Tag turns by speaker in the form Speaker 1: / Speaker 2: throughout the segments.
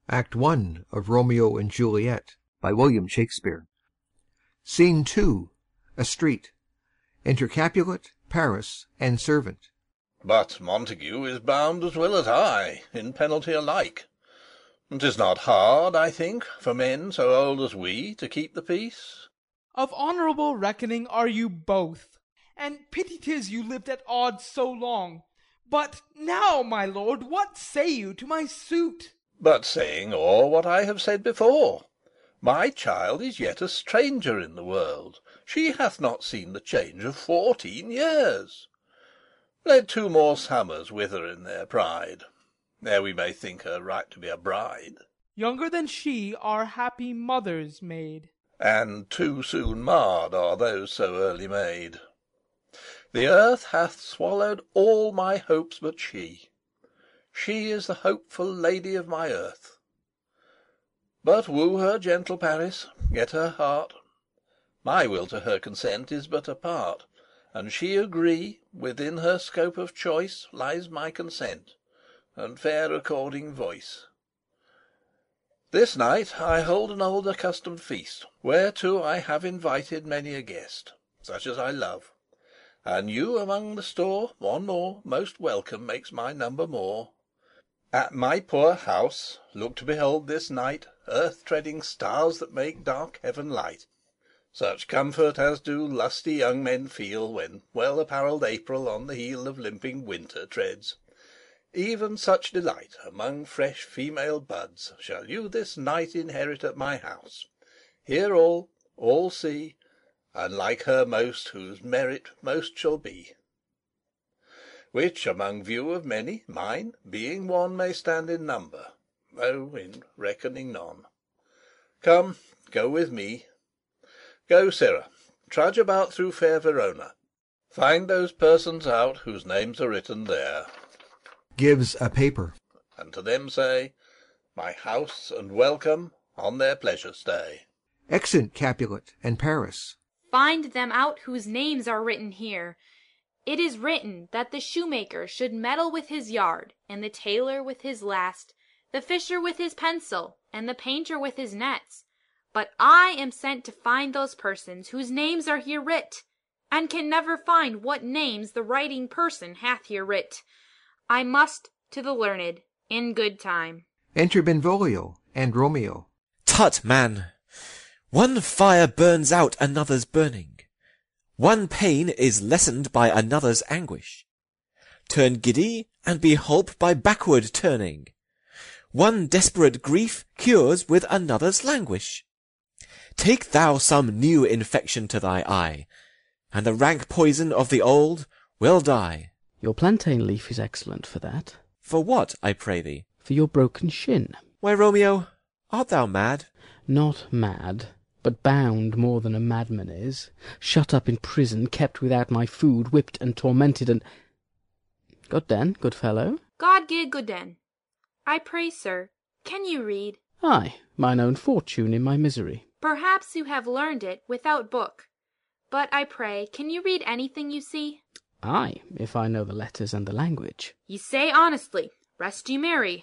Speaker 1: Act I of Romeo and Juliet, by William Shakespeare. Scene II. A street. Enter Capulet, Paris, and Servant.
Speaker 2: But Montague is bound as well as I, in penalty alike. 'Tis not hard, I think, for men so old as we to keep the peace.
Speaker 3: Of honourable reckoning are you both, and pity 'tis you lived at odds so long. But now, my lord, what say you to my suit?
Speaker 2: But saying o'er what I have said before, my child is yet a stranger in the world. She hath not seen the change of 14 years. Let 2 more summers wither in their pride, ere we may think her right to be a bride.
Speaker 3: Younger than she are happy mothers made,
Speaker 2: And too soon marred are those so early made. The earth hath swallowed all my hopes but she. She is the hopeful lady of my earth. But woo her, gentle Paris, get her heart. My will to her consent is but a part, and she agree, within her scope of choice lies my consent, and fair according voice. This night I hold an old accustomed feast, whereto I have invited many a guest, such as I love. And you among the store, one more, most welcome makes my number more. At my poor house look to behold this night earth-treading stars that make dark heaven light. Such comfort as do lusty young men feel when well-apparelled April on the heel of limping winter treads. Even such delight among fresh female buds shall you this night inherit at my house. Hear all see, and like her most whose merit most shall be. Which among view of many, mine, being one, may stand in number, though in reckoning none. Come, go with me. Go, Sirrah, trudge about through fair Verona. Find those persons out whose names are written there.
Speaker 1: Gives a paper.
Speaker 2: And to them say, my house and welcome on their pleasure stay.
Speaker 1: Exeunt Capulet and Paris.
Speaker 4: Find them out whose names are written here. It is written that the shoemaker should meddle with his yard, and the tailor with his last, the fisher with his pencil, and the painter with his nets. But I am sent to find those persons whose names are here writ, and can never find what names the writing person hath here writ. I must to the learned in good time.
Speaker 1: Enter Benvolio and Romeo.
Speaker 5: Tut, man! One fire burns out another's burning. One pain is lessened by another's anguish. Turn giddy, and be holp by backward turning. One desperate grief cures with another's languish. Take thou some new infection to thy eye, and the rank poison of the old will die.
Speaker 6: Your plantain leaf is excellent for that.
Speaker 5: For what, I pray thee?
Speaker 6: For your broken shin.
Speaker 5: Why, Romeo, art thou mad?
Speaker 6: Not mad, but bound more than a madman is, shut up in prison, kept without my food, whipped and tormented, and— God den, good fellow.
Speaker 4: God give good den. I pray, sir, can you read?
Speaker 6: Ay, mine own fortune in my misery.
Speaker 4: Perhaps you have learned it without book. But I pray, can you read anything you see?
Speaker 6: Ay, if I know the letters and the language.
Speaker 4: Ye say honestly, rest you merry.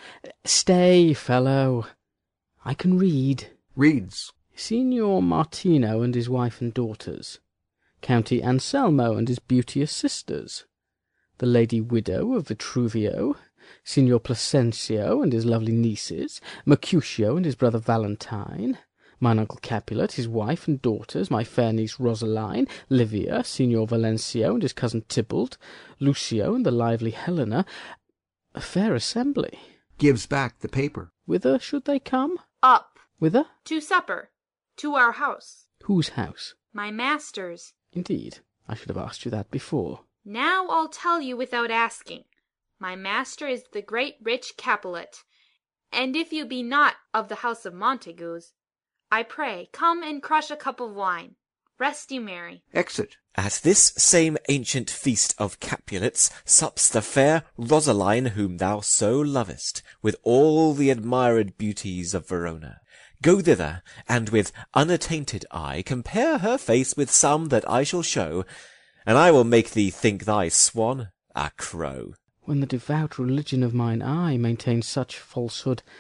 Speaker 6: Stay, fellow. I can read.
Speaker 1: Reads.
Speaker 6: Signor Martino and his wife and daughters. County Anselmo and his beauteous sisters. The lady widow of Vitruvio. Signor Placencio and his lovely nieces. Mercutio and his brother Valentine. Mine uncle Capulet, his wife and daughters, my fair niece Rosaline, Livia, Signor Valencio and his cousin Tybalt, Lucio and the lively Helena. A fair assembly.
Speaker 1: Gives back the paper.
Speaker 6: Whither should they come?
Speaker 4: Up.
Speaker 6: Whither?
Speaker 4: To supper. To our house.
Speaker 6: Whose house?
Speaker 4: My master's.
Speaker 6: Indeed, I should have asked you that before.
Speaker 4: Now I'll tell you without asking. My master is the great rich Capulet, and if you be not of the house of Montagues, I pray come and crush a cup of wine. Rest you merry.
Speaker 1: Exit.
Speaker 5: At this same ancient feast of Capulets sups the fair Rosaline whom thou so lovest, with all the admired beauties of Verona. Go thither, and with unattainted eye compare her face with some that I shall show, and I will make thee think thy swan a crow.
Speaker 6: When the devout religion of mine eye maintains such falsehood,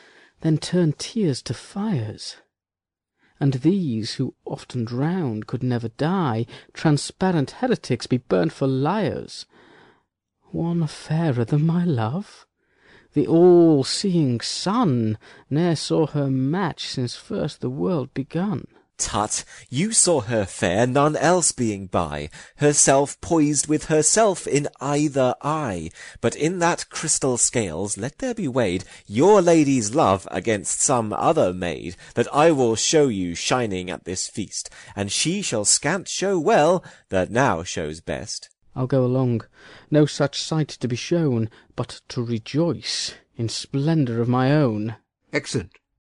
Speaker 6: then turn tears to fires. And these, who often drowned, could never die, transparent heretics, be burnt for liars. One fairer than my love? The all-seeing sun ne'er saw her match since first the world begun.
Speaker 5: Tut, you saw her fair, none else being by, herself poised with herself in either eye. But in that crystal scales let there be weighed your lady's love against some other maid, that I will show you shining at this feast, and she shall scant show well that now shows best.
Speaker 6: I'll go along, no such sight to be shown, but to rejoice in splendour of my own.
Speaker 1: Exeunt.